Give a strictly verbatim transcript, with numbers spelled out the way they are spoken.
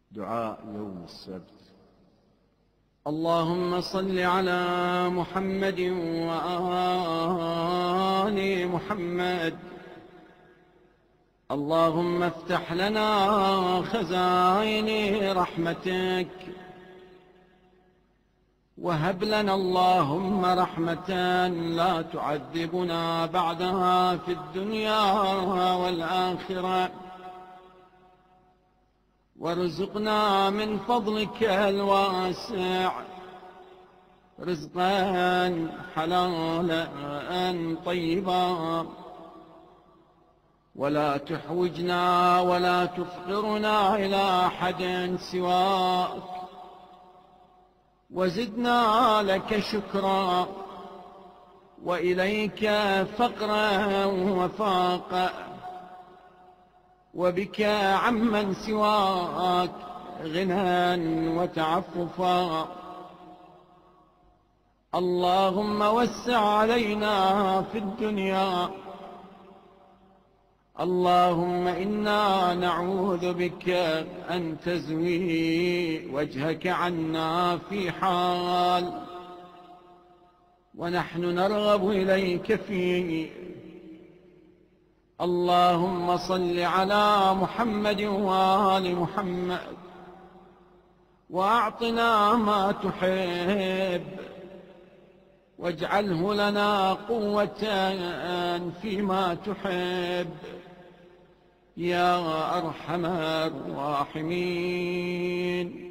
دعاء يوم السبت. اللهم صل على محمد وآل محمد. اللهم افتح لنا خزائن رحمتك، وهب لنا اللهم رحمة لا تعذبنا بعدها في الدنيا والآخرة، وارزقنا من فضلك الواسع رزقا حلالا طيبا، ولا تحوجنا ولا تفقرنا إلى أحد سواك، وزدنا لك شكرا وإليك فقرا وفاقا، وبك عمن سواك غنى وتعففا. اللهم وسع علينا في الدنيا، اللهم إنا نعوذ بك أن تزوي وجهك عنا في حال ونحن نرغب إليك فيه. اللهم صل على محمد وآل محمد، وأعطنا ما تحب، واجعله لنا قوة فيما تحب يا أرحم الراحمين.